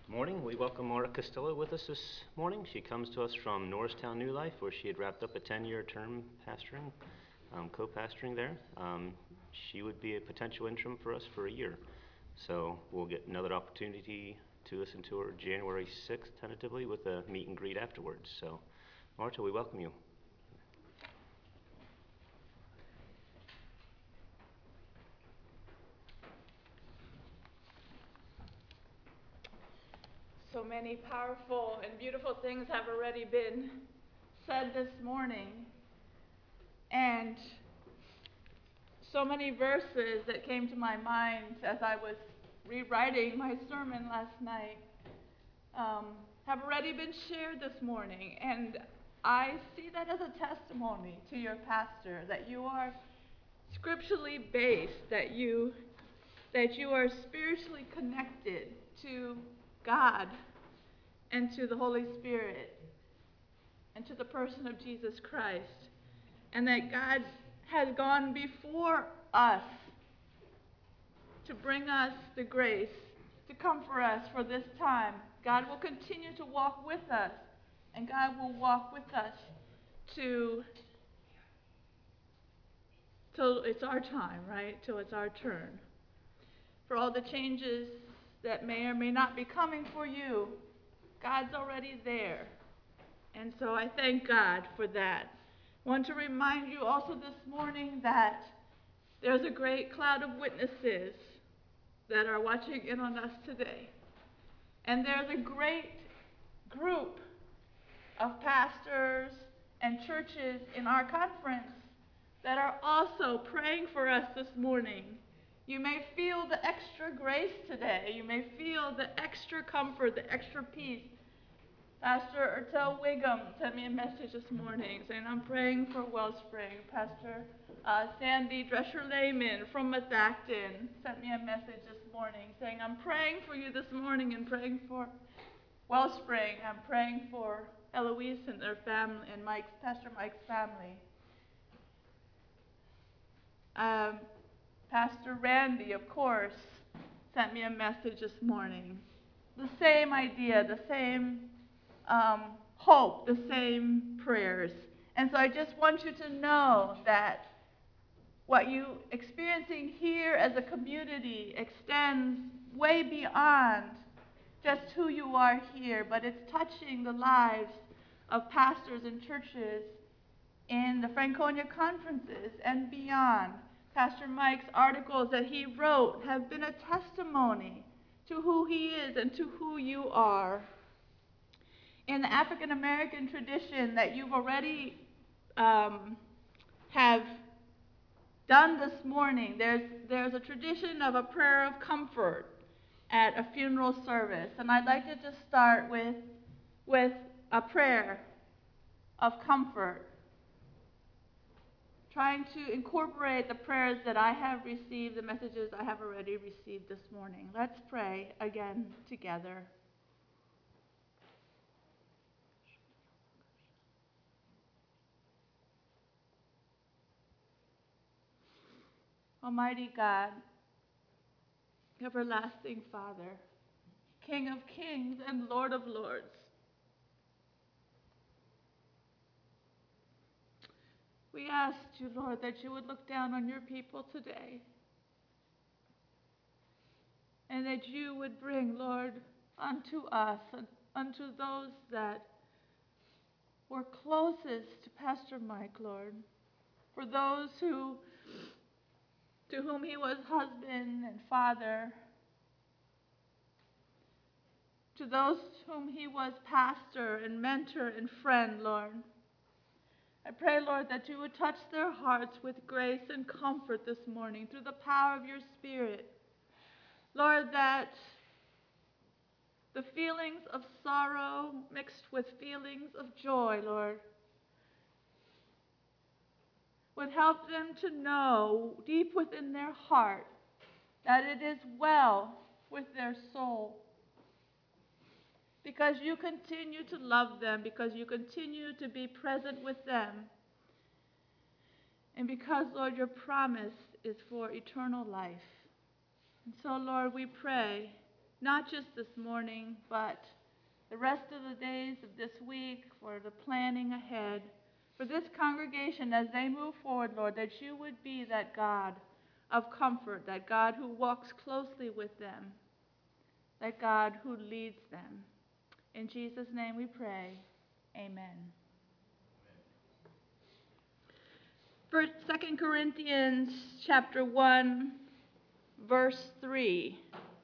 Morning. We welcome Maura Costello with us this morning. She comes to us from Norristown New Life, where she had wrapped up a 10-year term pastoring, co-pastoring there. She would be a potential interim for us for a year. So we'll get another opportunity to listen to her January 6th, tentatively, with a meet and greet afterwards. So, Marta, we welcome you. So many powerful and beautiful things have already been said this morning. And so many verses that came to my mind as I was rewriting my sermon last night have already been shared this morning. And I see that as a testimony to your pastor, that you are scripturally based, that you are spiritually connected to God and to the Holy Spirit and to the person of Jesus Christ, and that God has gone before us to bring us the grace to comfort us for this time. God will continue to walk with us, and God will walk with us till it's our time, right? Till it's our turn. For all the changes that may or may not be coming for you, God's already there. And so I thank God for that. I want to remind you also this morning that there's a great cloud of witnesses that are watching in on us today. And there's a great group of pastors and churches in our conference that are also praying for us this morning. You may feel the extra grace today. You may feel the extra comfort, the extra peace. Pastor Ertel Wiggum sent me a message this morning saying, I'm praying for Wellspring. Pastor Sandy Drescher-Lehman from Methacton sent me a message this morning saying, I'm praying for you this morning and praying for Wellspring. I'm praying for Eloise and their family and Pastor Mike's family. Pastor Randy, of course, sent me a message this morning. The same idea, the same hope, the same prayers. And so I just want you to know that what you experiencing here as a community extends way beyond just who you are here, but it's touching the lives of pastors and churches in the Franconia conferences and beyond. Pastor Mike's articles that he wrote have been a testimony to who he is and to who you are. In the African American tradition that you've already have done this morning, there's a tradition of a prayer of comfort at a funeral service, and I'd like to just start with a prayer of comfort, trying to incorporate the prayers that I have received, the messages I have already received this morning. Let's pray again together. Almighty God, everlasting Father, King of kings and Lord of lords, we ask you, Lord, that you would look down on your people today and that you would bring, Lord, unto us and unto those that were closest to Pastor Mike, Lord, for those to whom he was husband and father, to those to whom he was pastor and mentor and friend, Lord. I pray, Lord, that you would touch their hearts with grace and comfort this morning through the power of your Spirit. Lord, that the feelings of sorrow mixed with feelings of joy, Lord, would help them to know deep within their heart that it is well with their soul. Because you continue to love them, because you continue to be present with them, and because, Lord, your promise is for eternal life. And so, Lord, we pray not just this morning, but the rest of the days of this week, for the planning ahead, for this congregation as they move forward, Lord, that you would be that God of comfort, that God who walks closely with them, that God who leads them. In Jesus' name we pray, amen. For 2 Corinthians chapter 1, verse 3.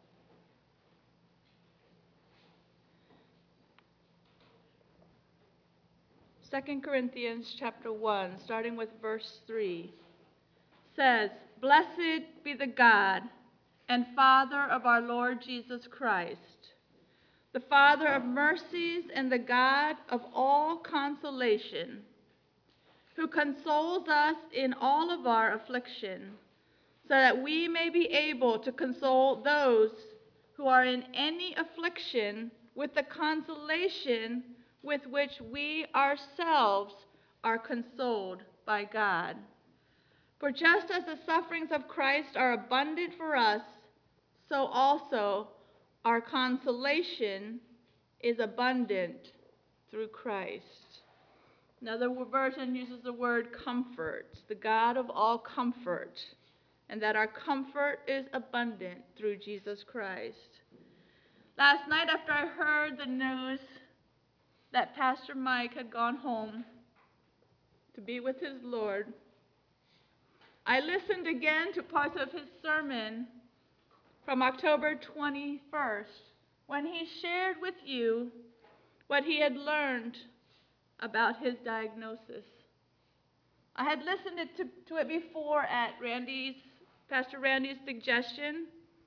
2 Corinthians chapter 1, starting with verse 3, says, "Blessed be the God and Father of our Lord Jesus Christ, the Father of mercies and the God of all consolation, who consoles us in all of our affliction, so that we may be able to console those who are in any affliction with the consolation with which we ourselves are consoled by God. For just as the sufferings of Christ are abundant for us, so also our consolation is abundant through Christ." Another version uses the word comfort, the God of all comfort, and that our comfort is abundant through Jesus Christ. Last night, after I heard the news that Pastor Mike had gone home to be with his Lord, I listened again to parts of his sermon from October 21st, when he shared with you what he had learned about his diagnosis. I had listened to it before at Pastor Randy's suggestion,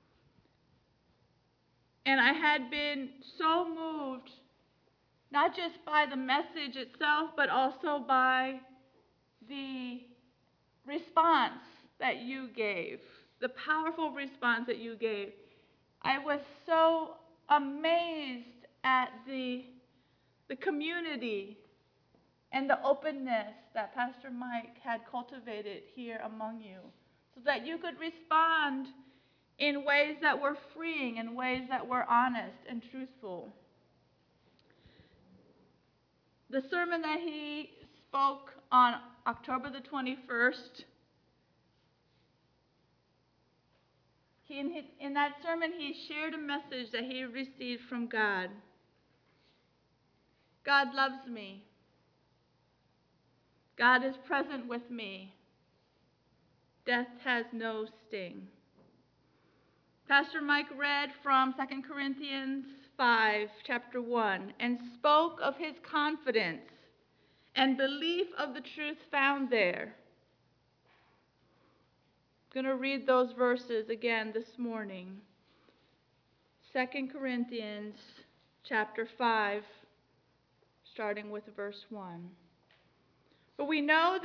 and I had been so moved, not just by the message itself, but also by the response that you gave, the powerful response that you gave. I was so amazed at the community and the openness that Pastor Mike had cultivated here among you, so that you could respond in ways that were freeing, in ways that were honest and truthful. The sermon that he spoke on October the 21st, in that sermon he shared a message that he received from God. God loves me. God is present with me. Death has no sting. Pastor Mike read from 2 Corinthians 5, chapter 1, and spoke of his confidence and belief of the truth found there. I'm going to read those verses again this morning. 2 Corinthians chapter 5, starting with verse 1. For we know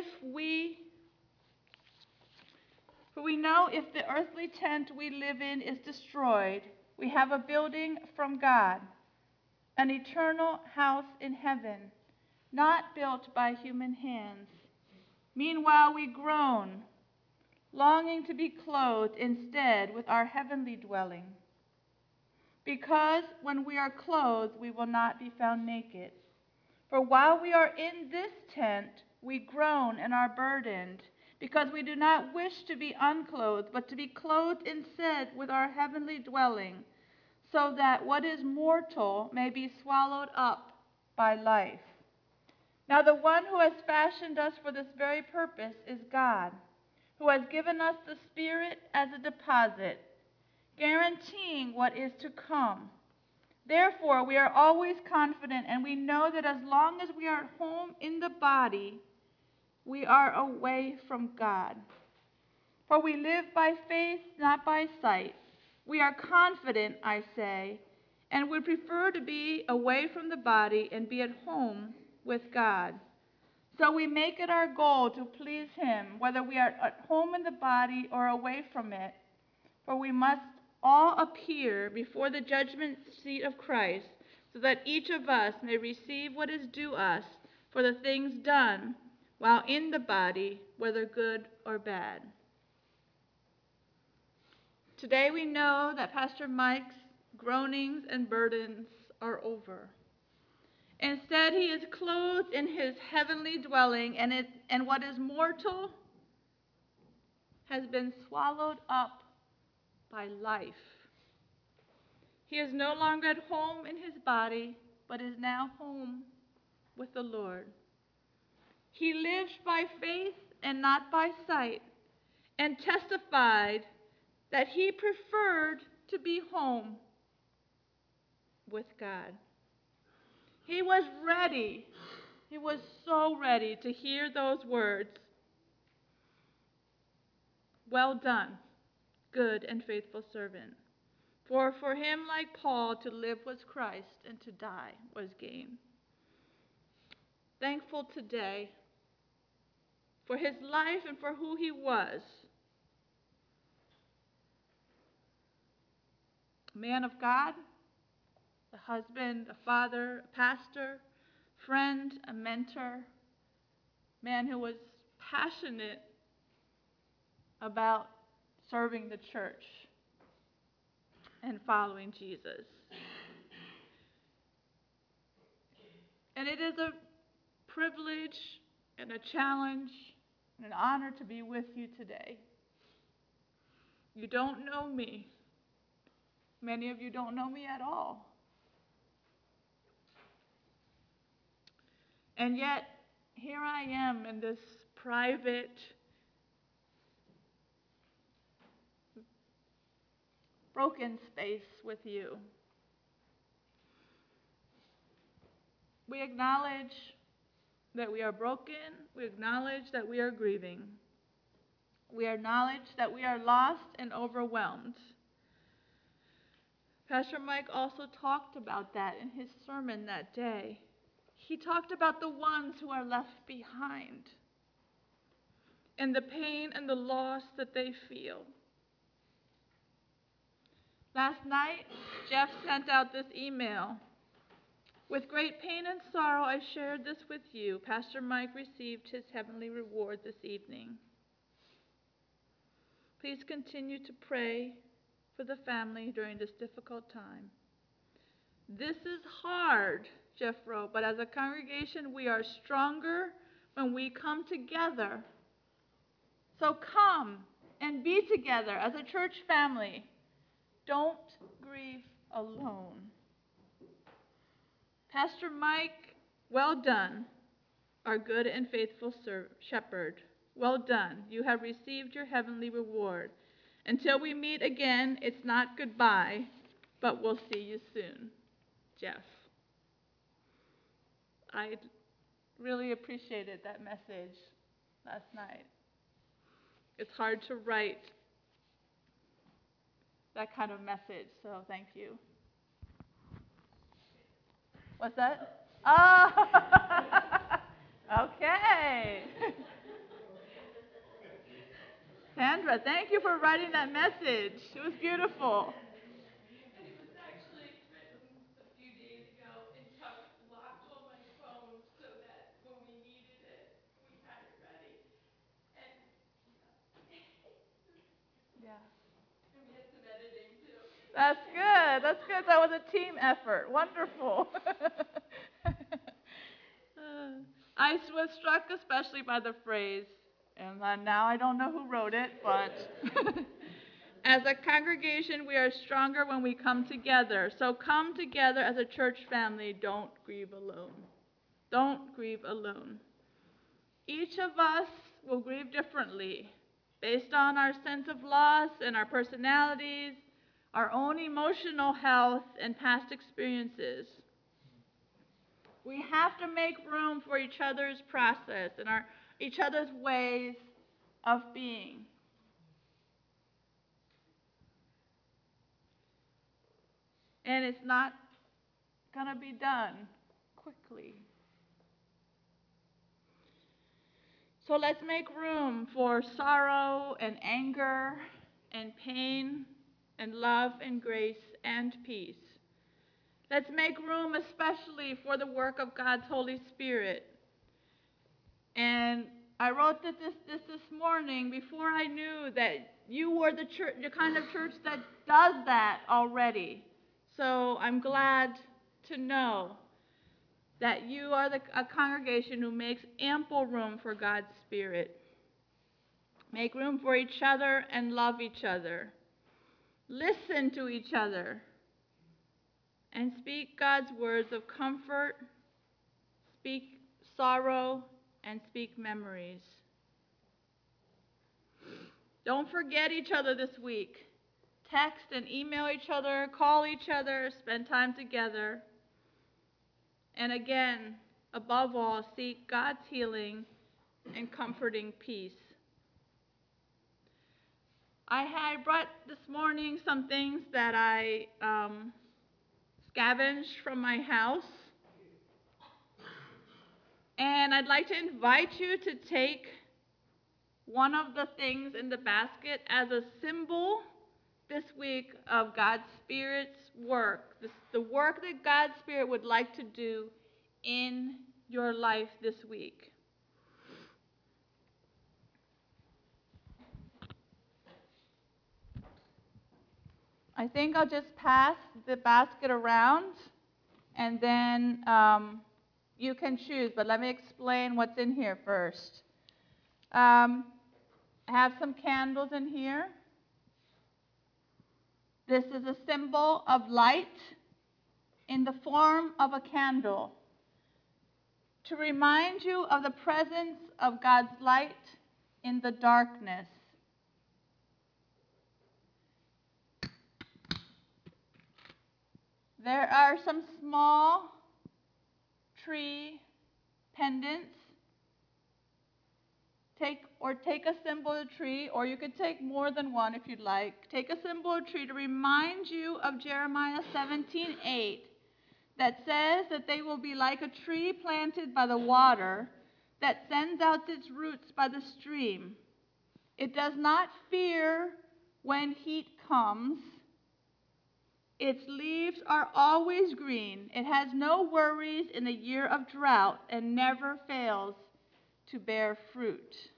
if the earthly tent we live in is destroyed, we have a building from God, an eternal house in heaven, not built by human hands. Meanwhile we groan, longing to be clothed instead with our heavenly dwelling. Because when we are clothed, we will not be found naked. For while we are in this tent, we groan and are burdened, because we do not wish to be unclothed, but to be clothed instead with our heavenly dwelling, so that what is mortal may be swallowed up by life. Now the one who has fashioned us for this very purpose is God, who has given us the Spirit as a deposit, guaranteeing what is to come. Therefore, we are always confident, and we know that as long as we are at home in the body, we are away from God. For we live by faith, not by sight. We are confident, I say, and would prefer to be away from the body and be at home with God. So we make it our goal to please Him, whether we are at home in the body or away from it. For we must all appear before the judgment seat of Christ, so that each of us may receive what is due us for the things done while in the body, whether good or bad. Today we know that Pastor Mike's Groanings and burdens are over. Instead, he is clothed in his heavenly dwelling, and what is mortal has been swallowed up by life. He is no longer at home in his body, but is now home with the Lord. He lived by faith and not by sight, and testified that he preferred to be home with God. He was ready. He was so ready to hear those words. Well done, good and faithful servant. For him, like Paul, to live was Christ, and to die was gain. Thankful today for his life and for who he was. A man of God, a husband, a father, a pastor, friend, a mentor, man who was passionate about serving the church and following Jesus. And it is a privilege and a challenge and an honor to be with you today. You don't know me. Many of you don't know me at all. And yet, here I am in this private, broken space with you. We acknowledge that we are broken. We acknowledge that we are grieving. We acknowledge that we are lost and overwhelmed. Pastor Mike also talked about that in his sermon that day. He talked about the ones who are left behind and the pain and the loss that they feel. Last night, Jeff sent out this email. With great pain and sorrow, I shared this with you. Pastor Mike received his heavenly reward this evening. Please continue to pray for the family during this difficult time. This is hard, Jeff wrote, but as a congregation, we are stronger when we come together. So come and be together as a church family. Don't grieve alone. Pastor Mike, well done, our good and faithful shepherd. Well done. You have received your heavenly reward. Until we meet again, it's not goodbye, but we'll see you soon. Jeff. I really appreciated that message last night. It's hard to write that kind of message, so thank you. What's that? Oh, okay. Sandra, thank you for writing that message. It was beautiful. And it was actually written a few days ago, and Chuck locked all my phones so that when we needed it, we had it ready. And Yeah. and we had some editing too. That's good. That's good. That was a team effort. Wonderful. I was struck especially by the phrase, and now I don't know who wrote it, but as a congregation, we are stronger when we come together. So come together as a church family. Don't grieve alone. Don't grieve alone. Each of us will grieve differently based on our sense of loss and our personalities, our own emotional health, and past experiences. We have to make room for each other's process and each other's ways of being. And it's not going to be done quickly. So let's make room for sorrow and anger and pain and love and grace and peace. Let's make room especially for the work of God's Holy Spirit. And I wrote this morning before I knew that you were the church, the kind of church that does that already. So I'm glad to know that you are a congregation who makes ample room for God's Spirit. Make room for each other and love each other. Listen to each other and speak God's words of comfort, speak sorrow, and speak memories. Don't forget each other this week. Text and email each other, call each other, spend time together. And again, above all, seek God's healing and comforting peace. I brought this morning some things that I scavenged from my house. And I'd like to invite you to take one of the things in the basket as a symbol this week of God's Spirit's work, the work that God's Spirit would like to do in your life this week. I think I'll just pass the basket around, and then you can choose, but let me explain what's in here first. I have some candles in here. This is a symbol of light in the form of a candle to remind you of the presence of God's light in the darkness. There are some small tree pendants. Take a symbol of tree, or you could take more than one if you'd like. Take a symbol of tree to remind you of Jeremiah 17:8, that says that they will be like a tree planted by the water that sends out its roots by the stream. It does not fear when heat comes. Its leaves are always green. It has no worries in a year of drought and never fails to bear fruit.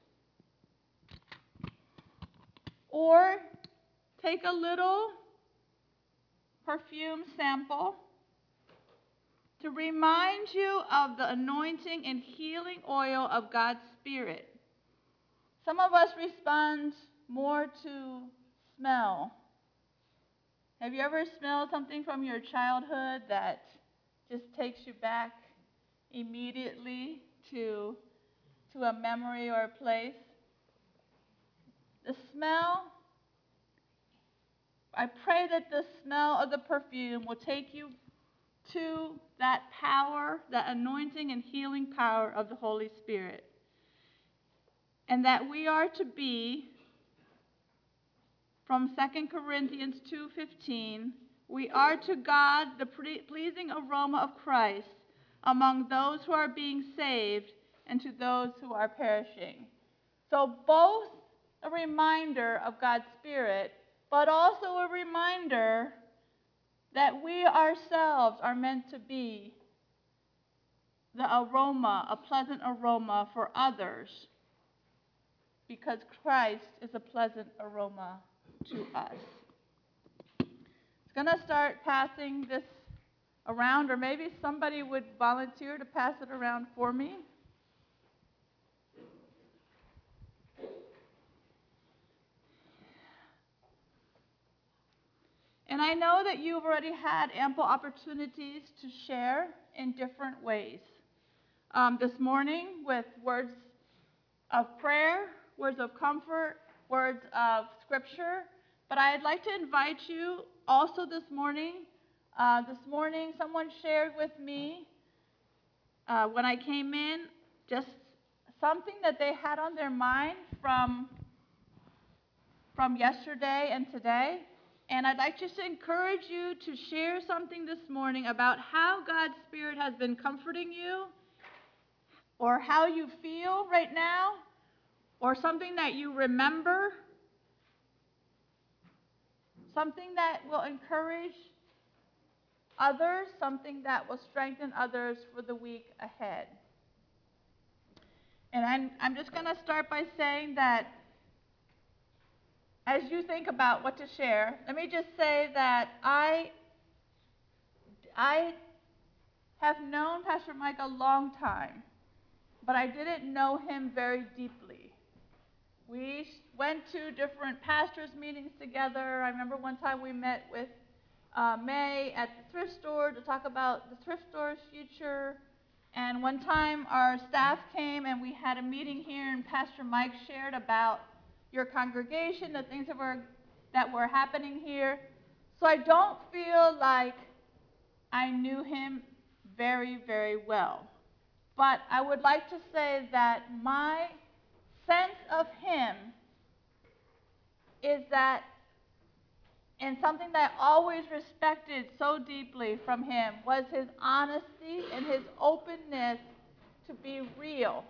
Or take a little perfume sample to remind you of the anointing and healing oil of God's Spirit. Some of us respond more to smell. Have you ever smelled something from your childhood that just takes you back immediately to a memory or a place? The smell, I pray that the smell of the perfume will take you to that power, that anointing and healing power of the Holy Spirit. And that we are to be, from 2 Corinthians 2:15, we are to God the pleasing aroma of Christ among those who are being saved and to those who are perishing. So both a reminder of God's Spirit, but also a reminder that we ourselves are meant to be the aroma, a pleasant aroma for others, because Christ is a pleasant aroma to us. It's going to start passing this around, or maybe somebody would volunteer to pass it around for me. And I know that you've already had ample opportunities to share in different ways. This morning with words of prayer, words of comfort, words of scripture. But I'd like to invite you also this morning. Someone shared with me when I came in just something that they had on their mind from yesterday and today. And I'd like just to encourage you to share something this morning about how God's Spirit has been comforting you, or how you feel right now, or something that you remember, something that will encourage others, something that will strengthen others for the week ahead. And I'm just going to start by saying that as you think about what to share, let me just say that I I have known Pastor Mike a long time, but I didn't know him very deeply. We went to different pastors' meetings together. I remember one time we met with May at the thrift store to talk about the thrift store's future. And one time our staff came and we had a meeting here, and Pastor Mike shared about your congregation, the things that were happening here. So I don't feel like I knew him very, very well. But I would like to say that my sense of him is that, and something that I always respected so deeply from him, was his honesty and his openness to be real.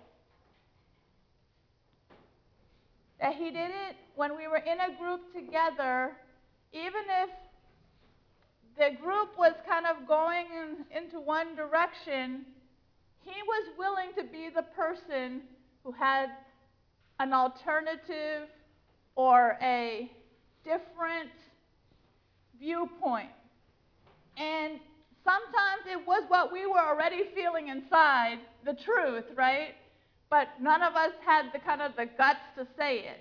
That he did it when we were in a group together, even if the group was kind of going into one direction, he was willing to be the person who had an alternative or a different viewpoint. And sometimes it was what we were already feeling inside, the truth, right? But none of us had the guts to say it.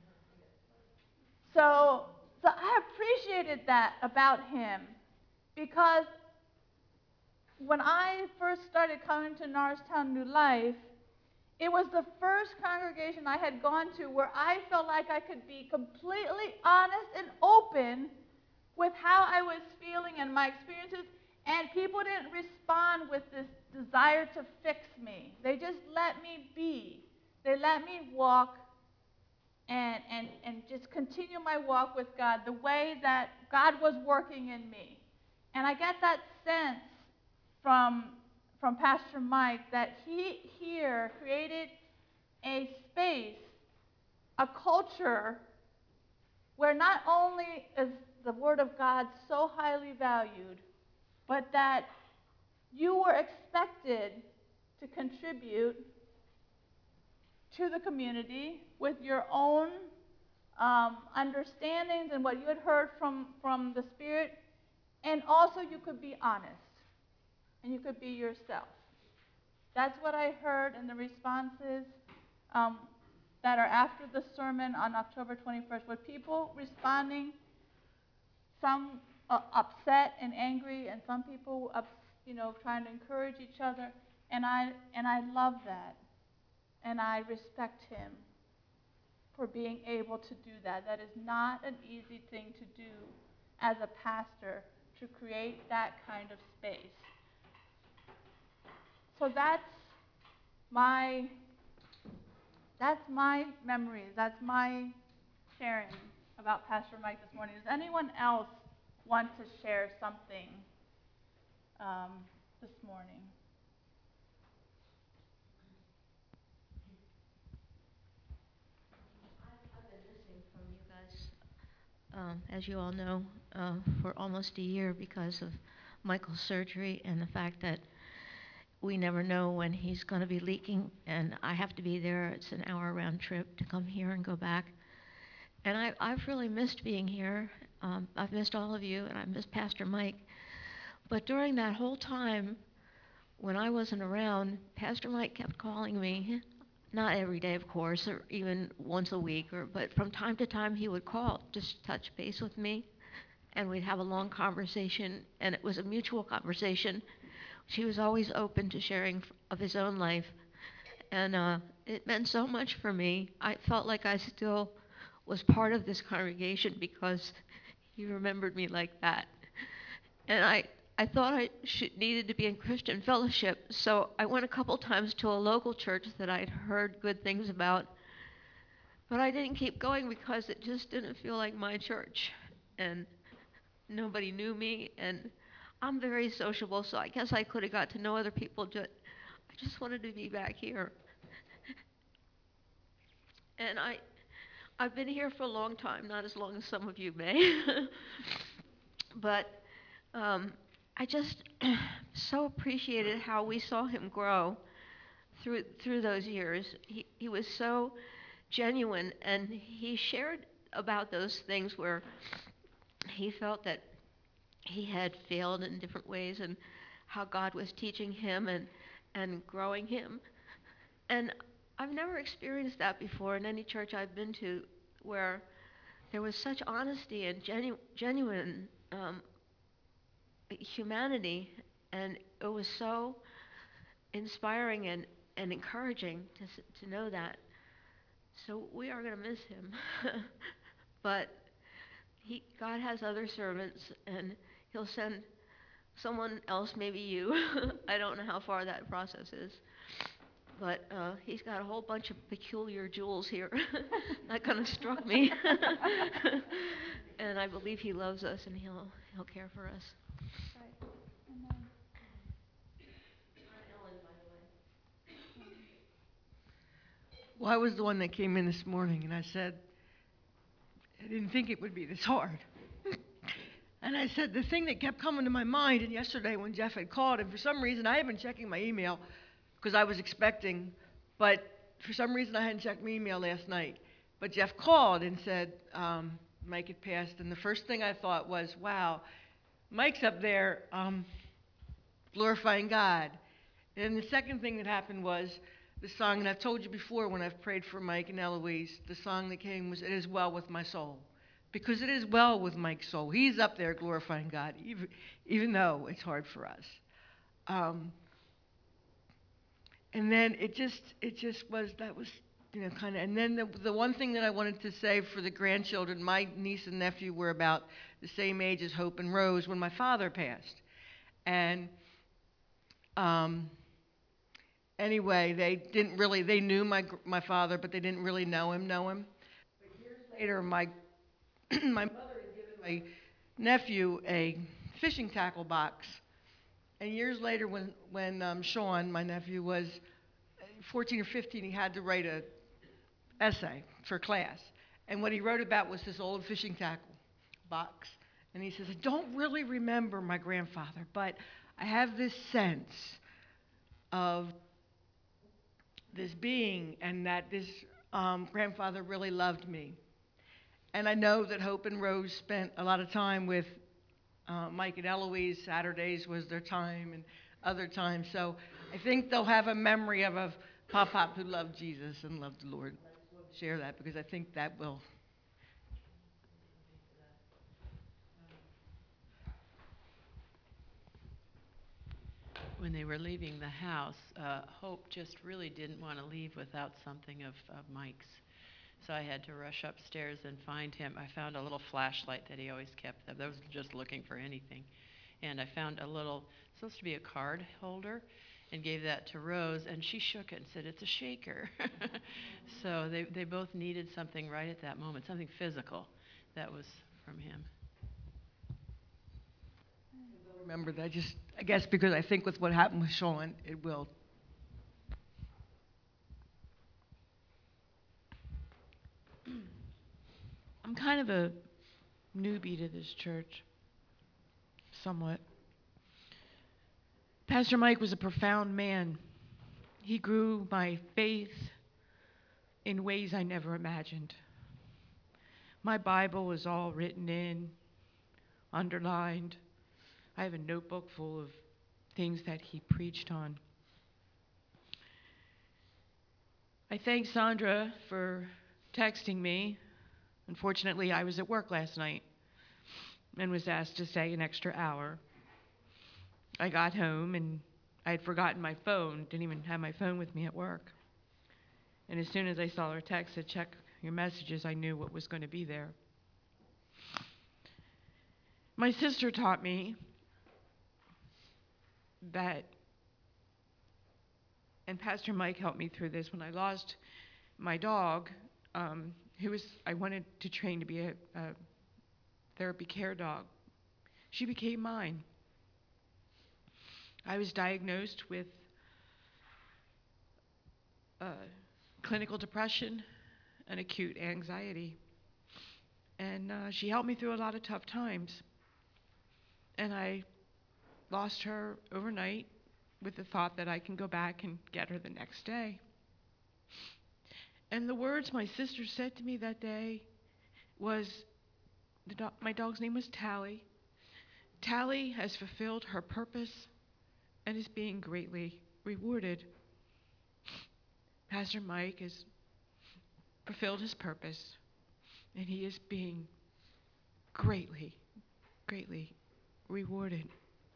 So I appreciated that about him, because when I first started coming to Norristown New Life, it was the first congregation I had gone to where I felt like I could be completely honest and open with how I was feeling and my experiences, and people didn't respond with this desire to fix me. They just let me be. They let me walk and just continue my walk with God the way that God was working in me. And I get that sense from Pastor Mike that he here created a space, a culture, where not only is the Word of God so highly valued, but that you were expected to contribute to the community with your own understandings and what you had heard from the Spirit, and also you could be honest, and you could be yourself. That's what I heard in the responses that are after the sermon on October 21st, with people responding, some upset and angry, and some people trying to encourage each other. And I love that, and I respect him for being able to do that. That is not an easy thing to do as a pastor, to create that kind of space. So that's my memories. That's my sharing about Pastor Mike this morning. Does anyone else want to share something this morning? I've been missing from you guys, as you all know, for almost a year because of Michael's surgery and the fact that we never know when he's going to be leaking, and I have to be there. It's an hour round trip to come here and go back. And I've really missed being here. I've missed all of you, and I've missed Pastor Mike. But during that whole time, when I wasn't around, Pastor Mike kept calling me. Not every day, of course, or even once a week, but from time to time he would call, just touch base with me, and we'd have a long conversation, and it was a mutual conversation. He was always open to sharing of his own life, and it meant so much for me. I felt like I still was part of this congregation because he remembered me like that. And I thought I needed to be in Christian fellowship, so I went a couple times to a local church that I'd heard good things about, but I didn't keep going because it just didn't feel like my church, and nobody knew me, and I'm very sociable, so I guess I could have got to know other people. I just wanted to be back here. And I've been here for a long time, not as long as some of you may, but I just so appreciated how we saw him grow through those years. He was so genuine, and he shared about those things where he felt that he had failed in different ways and how God was teaching him and growing him. And I've never experienced that before in any church I've been to, where there was such honesty and genuine humanity, and it was so inspiring and encouraging to know that. So we are going to miss him. But God has other servants, and he'll send someone else, maybe you. I don't know how far that process is. But he's got a whole bunch of peculiar jewels here. That kind of struck me. And I believe he loves us, and he'll care for us. Right. Amen. Well, I was the one that came in this morning, and I said, I didn't think it would be this hard. And I said, the thing that kept coming to my mind, and yesterday when Jeff had called, and for some reason I had been checking my email because I was expecting, but for some reason I hadn't checked my email last night. But Jeff called and said, Mike had passed, and the first thing I thought was, wow, Mike's up there glorifying God. And the second thing that happened was the song, and I've told you before when I've prayed for Mike and Eloise, the song that came was, "It Is Well With My Soul." Because it is well with Mike's soul. He's up there glorifying God, even though it's hard for us. And then it just was, that was, kind of, and then the one thing that I wanted to say for the grandchildren, my niece and nephew were about the same age as Hope and Rose when my father passed. And anyway, they knew my father, but they didn't really know him. But years later, my mother had given my nephew a fishing tackle box. And years later, when Sean, my nephew, was 14 or 15, he had to write an essay for class. And what he wrote about was this old fishing tackle box. And he says, I don't really remember my grandfather, but I have this sense of this being and that this grandfather really loved me. And I know that Hope and Rose spent a lot of time with Mike and Eloise. Saturdays was their time and other times. So I think they'll have a memory of a Pop who loved Jesus and loved the Lord. Share that because I think that will. When they were leaving the house, Hope just really didn't want to leave without something of Mike's. So I had to rush upstairs and find him. I found a little flashlight that he always kept. I was just looking for anything. And I found a little, supposed to be a card holder, and gave that to Rose, and she shook it and said, it's a shaker. So they both needed something right at that moment, something physical that was from him. Remember that, I guess because I think with what happened with Sean, it will. I'm kind of a newbie to this church, somewhat. Pastor Mike was a profound man. He grew my faith in ways I never imagined. My Bible was all written in, underlined. I have a notebook full of things that he preached on. I thank Sandra for texting me. Unfortunately, I was at work last night and was asked to stay an extra hour. I got home and I had forgotten my phone, didn't even have my phone with me at work. And as soon as I saw her text to check your messages, I knew what was going to be there. My sister taught me that, and Pastor Mike helped me through this, when I lost my dog, I wanted to train to be a therapy care dog. She became mine. I was diagnosed with clinical depression and acute anxiety. And she helped me through a lot of tough times. And I lost her overnight with the thought that I can go back and get her the next day. And the words my sister said to me that day was, my dog's name was Tally, Tally has fulfilled her purpose and is being greatly rewarded. Pastor Mike has fulfilled his purpose, and he is being greatly, greatly rewarded.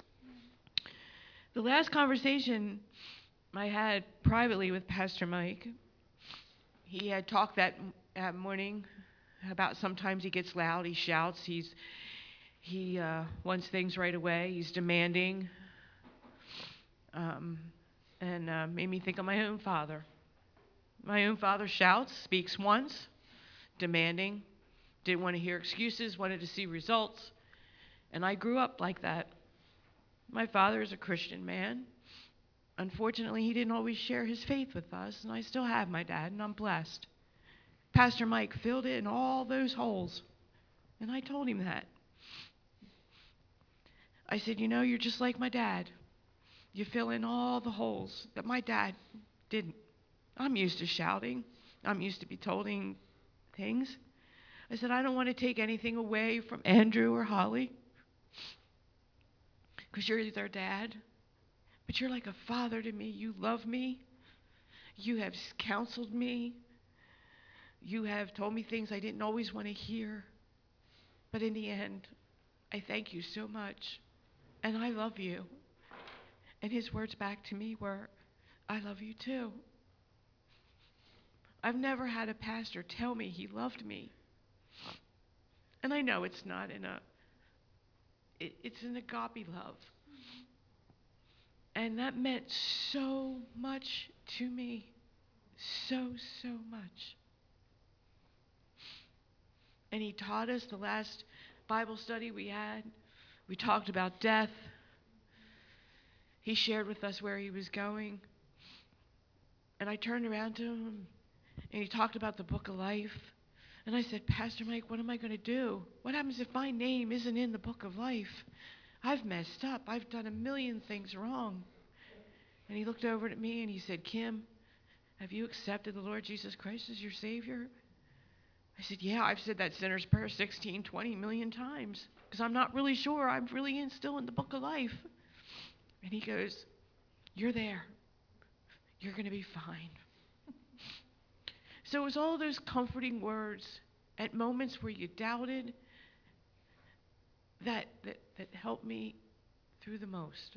The last conversation I had privately with Pastor Mike, he had talked that morning about sometimes he gets loud, he shouts, he wants things right away, he's demanding, and made me think of my own father. My own father shouts, speaks once, demanding, didn't want to hear excuses, wanted to see results, and I grew up like that. My father is a Christian man. Unfortunately, he didn't always share his faith with us, and I still have my dad, and I'm blessed. Pastor Mike filled in all those holes, and I told him that. I said, you know, you're just like my dad. You fill in all the holes that my dad didn't. I'm used to shouting. I'm used to be told things. I said, I don't want to take anything away from Andrew or Holly, because you're their dad, but you're like a father to me. You love me. You have counseled me. You have told me things I didn't always want to hear. But in the end, I thank you so much, and I love you. And his words back to me were, I love you too. I've never had a pastor tell me he loved me. And I know it's not it's an agape love. And that meant so much to me. So much. And he taught us the last Bible study we had. We talked about death. He shared with us where he was going. And I turned around to him, and he talked about the book of life. And I said, Pastor Mike, what am I going to do? What happens if my name isn't in the book of life? I've messed up. I've done a million things wrong. And he looked over at me and he said, Kim, have you accepted the Lord Jesus Christ as your Savior? I said, yeah, I've said that sinner's prayer 16, 20 million times, because I'm not really sure I'm really still in the book of life. And he goes, you're there. You're going to be fine. So it was all those comforting words at moments where you doubted that helped me through the most.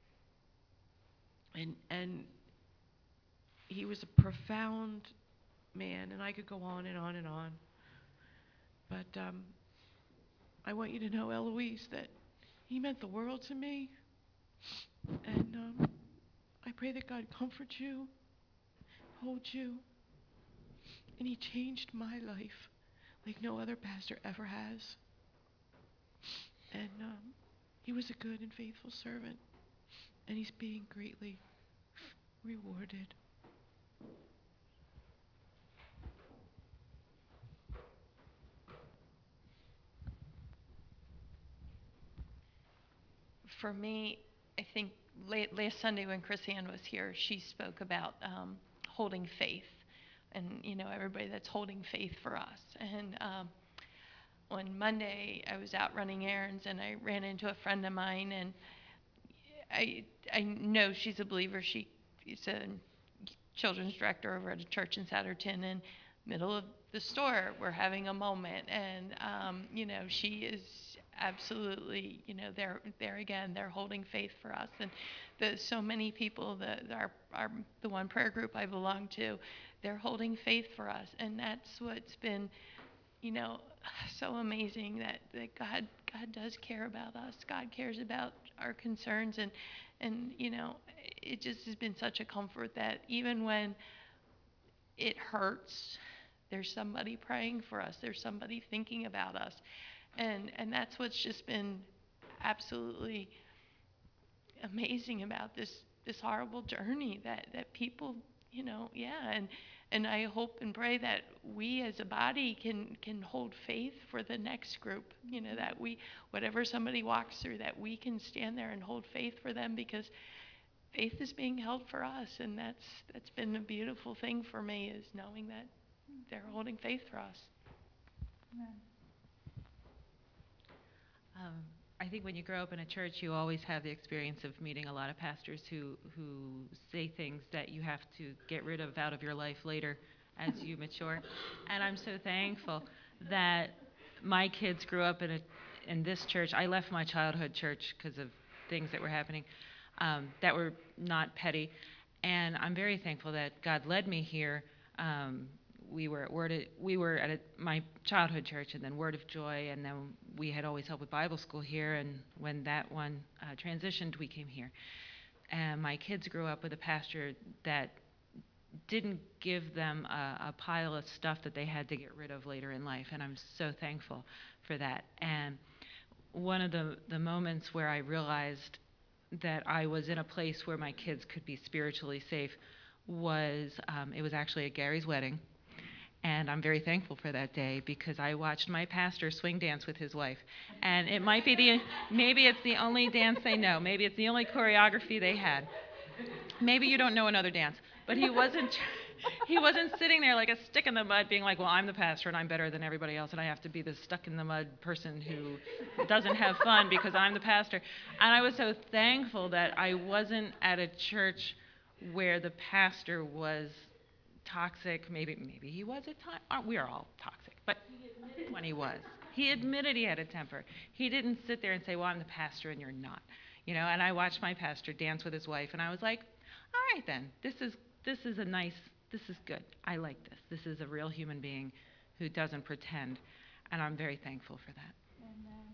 And he was a profound man, and I could go on and on and on. But I want you to know, Eloise, that he meant the world to me. And I pray that God comfort you, hold you. And he changed my life like no other pastor ever has. And he was a good and faithful servant. And he's being greatly rewarded. For me, I think last Sunday when Chrisanne was here, she spoke about holding faith, and everybody that's holding faith for us. And on Monday, I was out running errands, and I ran into a friend of mine, and I know she's a believer. She's a children's director over at a church in Satterton, and middle of the store, we're having a moment, and she is absolutely, there again, they're holding faith for us. And so many people, the one prayer group I belong to, they're holding faith for us. And that's what's been, so amazing, that God does care about us. God cares about our concerns, and it just has been such a comfort that even when it hurts, there's somebody praying for us. There's somebody thinking about us. And that's what's just been absolutely amazing about this horrible journey, that people, and I hope and pray that we as a body can hold faith for the next group, that we, whatever somebody walks through, that we can stand there and hold faith for them, because faith is being held for us. And that's been a beautiful thing for me, is knowing that they're holding faith for us. Amen. I think when you grow up in a church, you always have the experience of meeting a lot of pastors who say things that you have to get rid of out of your life later as you mature. And I'm so thankful that my kids grew up in this church. I left my childhood church because of things that were happening that were not petty. And I'm very thankful that God led me here. We were at my childhood church, and then Word of Joy, and then we had always helped with Bible school here. And when that one transitioned, we came here. And my kids grew up with a pastor that didn't give them a pile of stuff that they had to get rid of later in life, and I'm so thankful for that. And one of the moments where I realized that I was in a place where my kids could be spiritually safe was, it was actually at Gary's wedding. And I'm very thankful for that day because I watched my pastor swing dance with his wife. And it might be maybe it's the only dance they know. Maybe it's the only choreography they had. Maybe you don't know another dance. But he wasn't sitting there like a stick in the mud being like, well, I'm the pastor and I'm better than everybody else and I have to be this stuck in the mud person who doesn't have fun because I'm the pastor. And I was so thankful that I wasn't at a church where the pastor was toxic. Maybe he was at times. We are all toxic, but he admitted when he was. He admitted he had a temper. He didn't sit there and say, well, I'm the pastor and you're not. You know, and I watched my pastor dance with his wife, and I was like, all right then, this is good. I like this. This is a real human being who doesn't pretend, and I'm very thankful for that. Amen.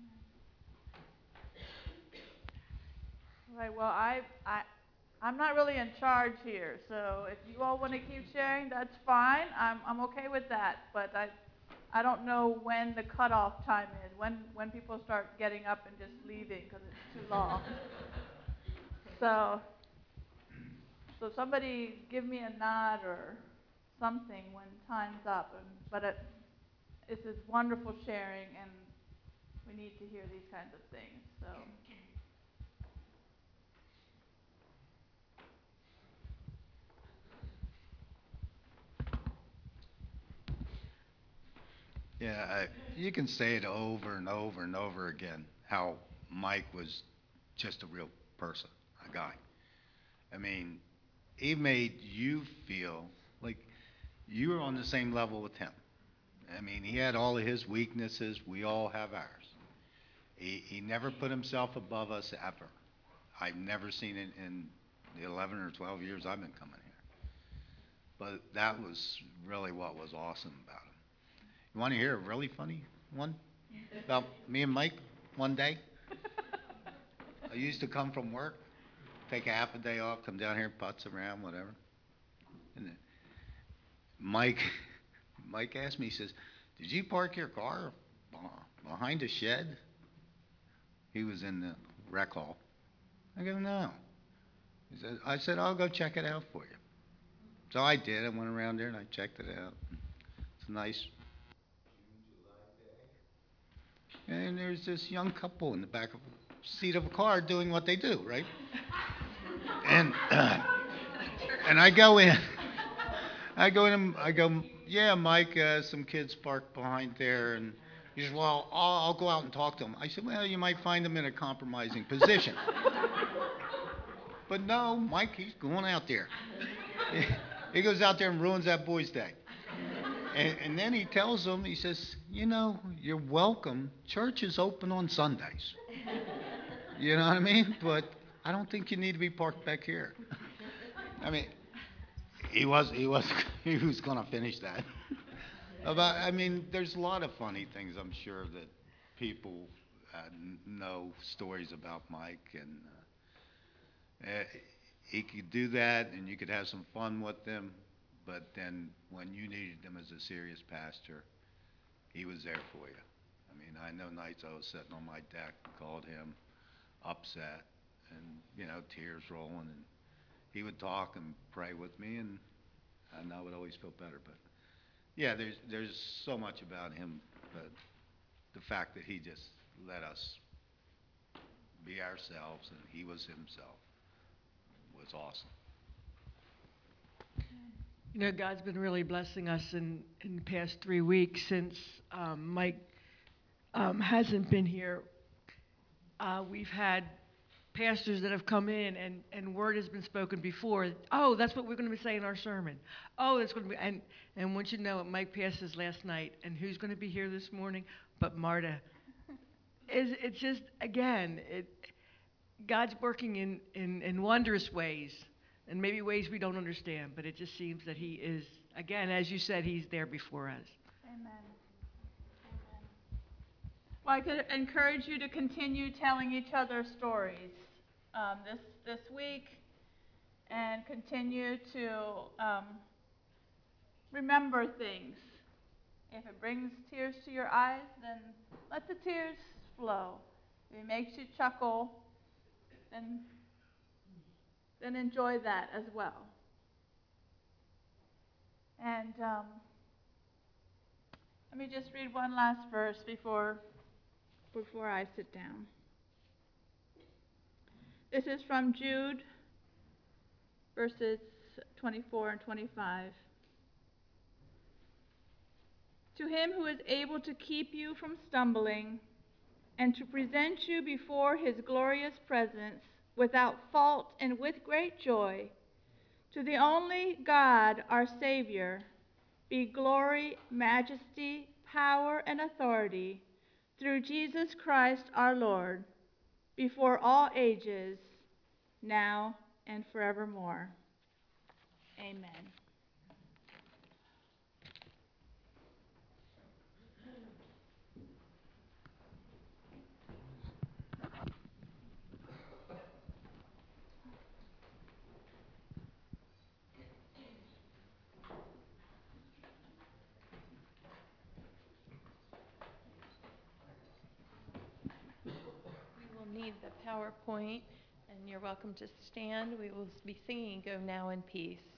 Amen. Right, well, I'm not really in charge here, so if you all want to keep sharing, that's fine. I'm okay with that, but I don't know when the cutoff time is, when people start getting up and just leaving because it's too long. So somebody give me a nod or something when time's up. But this is wonderful sharing, and we need to hear these kinds of things. So. Yeah, you can say it over and over and over again, how Mike was just a real person, a guy. I mean, he made you feel like you were on the same level with him. I mean, he had all of his weaknesses. We all have ours. He never put himself above us ever. I've never seen it in the 11 or 12 years I've been coming here. But that was really what was awesome about him. You want to hear a really funny one about me and Mike one day? I used to come from work, take a half a day off, come down here, putz around, whatever. And then Mike asked me, he says, did you park your car behind a shed? He was in the rec hall. I go, no. I said, I'll go check it out for you. So I did. I went around there and I checked it out. It's nice. And there's this young couple in the back of the seat of a car doing what they do, right? And I go in. I go, yeah, Mike, some kids parked behind there. And he says, well, I'll go out and talk to them. I said, well, you might find them in a compromising position. But no, Mike, he's going out there. He goes out there and ruins that boy's day. And then he tells them, he says, you know, you're welcome. Church is open on Sundays. You know what I mean? But I don't think you need to be parked back here. I mean, he was going to finish that. I mean, there's a lot of funny things, I'm sure, that people know stories about Mike. And he could do that, and you could have some fun with him. But then when you needed him as a serious pastor, he was there for you. I mean, I know nights I was sitting on my deck and called him upset and, you know, tears rolling. And he would talk and pray with me, and I would always feel better. But, yeah, there's so much about him. But the fact that he just let us be ourselves and he was himself was awesome. You know, God's been really blessing us in the past 3 weeks since Mike hasn't been here. we've had pastors that have come in and word has been spoken before. Oh, that's what we're going to be saying in our sermon. Oh, that's going to be, and once you know it, Mike passes last night, and who's going to be here this morning but Marta? It's just, again, God's working in wondrous ways, and maybe ways we don't understand, but it just seems that he is, again, as you said, he's there before us. Amen. Amen. Well, I could encourage you to continue telling each other stories this week, and continue to remember things. If it brings tears to your eyes, then let the tears flow. If it makes you chuckle, then enjoy that as well. And let me just read one last verse before I sit down. This is from Jude, verses 24 and 25. To him who is able to keep you from stumbling and to present you before his glorious presence without fault and with great joy, to the only God, our Savior, be glory, majesty, power, and authority through Jesus Christ our Lord, before all ages, now and forevermore. Amen. We will need the PowerPoint, and you're welcome to stand. We will be singing Go Now in Peace.